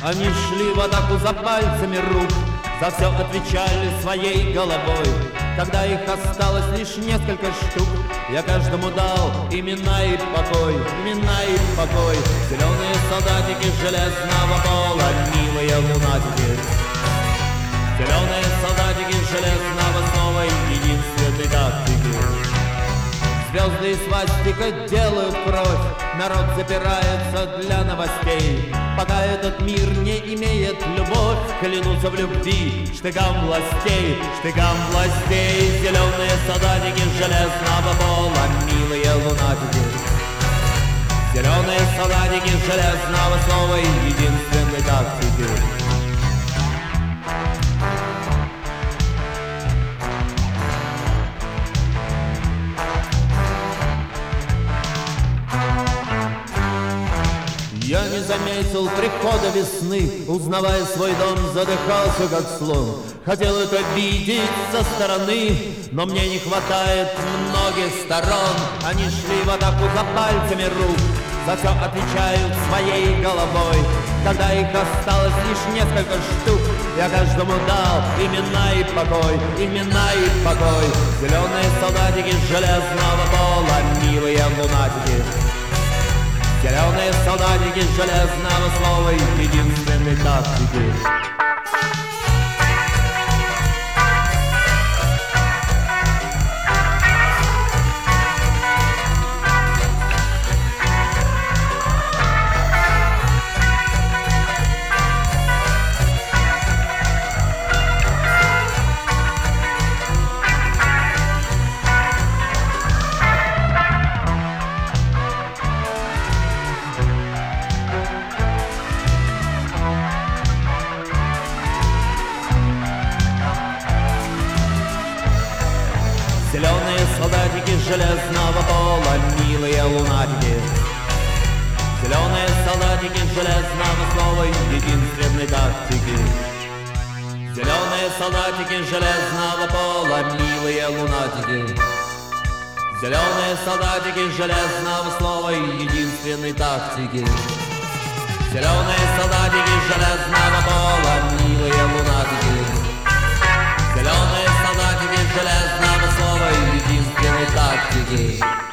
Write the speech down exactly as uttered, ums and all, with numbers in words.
Они шли в атаку за пальцами рук, за все отвечали своей головой. Когда их осталось лишь несколько штук, я каждому дал имена и покой, имена и покой. Зеленые солдатики железного пола, милые лунатики. Зеленые солдатики железного снова единственной тактики. Звезды и свастика делают кровь, народ запирается для новостей. Пока этот мир не имеет любовь, клянутся в любви штыкам властей, штыкам властей. Зеленые солдатики железного пола, милые лунатики. Зеленые солдатики железного слова и единственной тактики. Я не заметил прихода весны, узнавая свой дом, задыхался как слон. Хотел это видеть со стороны, но мне не хватает многих сторон. Они шли в атаку за пальцами рук, за все отвечают своей головой. Когда их осталось лишь несколько штук, я каждому дал имена и покой, имена и покой. Зеленые солдатики железного пола, милые лунатики. Зеленые солдатики железного слова и единственной тактики. Зеленые солдатики железного пола, милые лунатики. Зеленые солдатики железного слова и единственной тактики. Зеленые солдатики железного пола, милые лунатики. Зеленые солдатики железного слова и единственной тактики. Зеленые солдатики железного пола, милые лунатики. Зеленые солдатики железного слова и единственной тактики.